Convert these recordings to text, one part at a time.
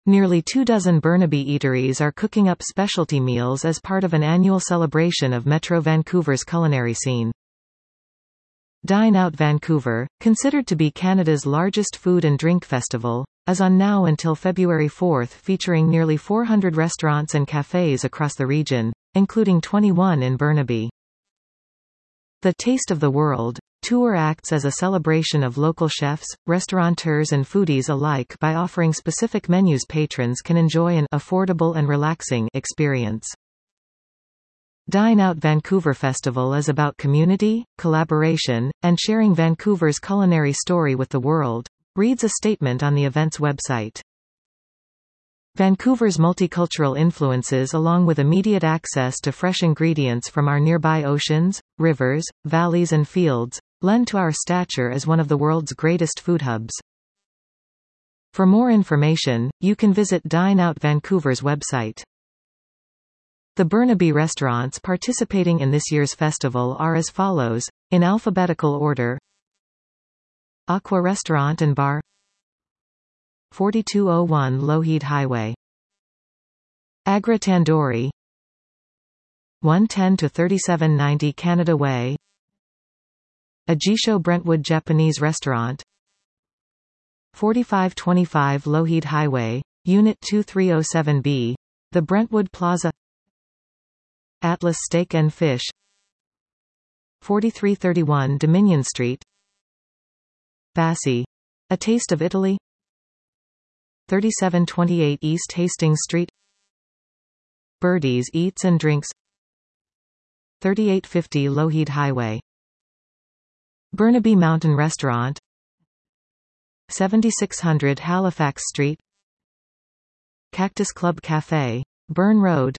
Nearly 24 Burnaby eateries are cooking up specialty meals as part of an annual celebration of Metro Vancouver's culinary scene. Dine Out Vancouver, considered to be Canada's largest food and drink festival, is on now until February 4, featuring nearly 400 restaurants and cafes across the region, including 21 in Burnaby. The Taste of the World tour acts as a celebration of local chefs, restaurateurs and foodies alike by offering specific menus patrons can enjoy an affordable and relaxing experience. Dine Out Vancouver Festival is about community, collaboration, and sharing Vancouver's culinary story with the world, reads a statement on the event's website. Vancouver's multicultural influences along with immediate access to fresh ingredients from our nearby oceans, rivers, valleys and fields, lend to our stature as one of the world's greatest food hubs. For more information, you can visit Dine Out Vancouver's website. The Burnaby restaurants participating in this year's festival are as follows, in alphabetical order: Aqua Restaurant and Bar, 4201 Lougheed Highway; Agra Tandoori, 110 to 3790 Canada Way; Ajisho Brentwood Japanese Restaurant, 4525 Lougheed Highway, Unit 2307B, The Brentwood Plaza; Atlas Steak and Fish, 4331 Dominion Street; Bassi, A Taste of Italy, 3728 East Hastings Street; Birdie's Eats and Drinks, 3850 Lougheed Highway; Burnaby Mountain Restaurant, 7600 Halifax Street; Cactus Club Café, Burn Road,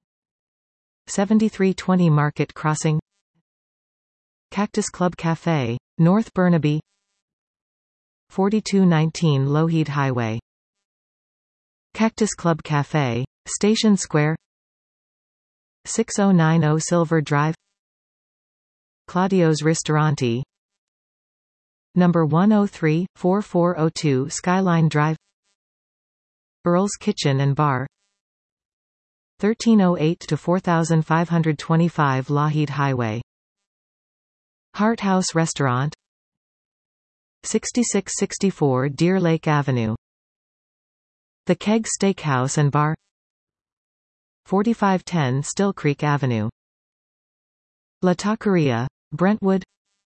7320 Market Crossing; Cactus Club Café, North Burnaby, 4219 Lougheed Highway; Cactus Club Café, Station Square, 6090 Silver Drive; Claudio's Ristorante, number 103-4402 Skyline Drive; Earl's Kitchen and Bar, 1308 to 4525 Lougheed Highway; Heart House Restaurant, 6664 Deer Lake Avenue; The Keg Steakhouse and Bar, 4510 Still Creek Avenue; La Taqueria, Brentwood,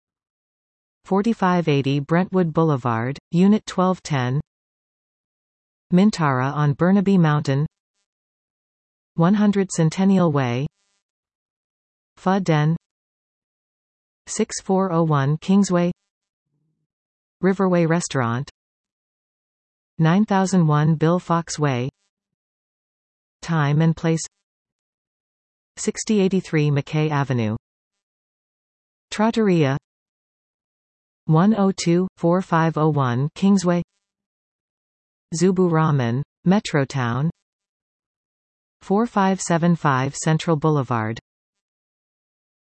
4580 Brentwood Boulevard, Unit 1210; Mintara on Burnaby Mountain, 100 Centennial Way; Pho Den, 6401 Kingsway; Riverway Restaurant, 9001 Bill Fox Way; Time and Place, 6083 McKay Avenue; Trattoria, 102-4501 Kingsway; Zubu Ramen, Metrotown, 4575 Central Boulevard.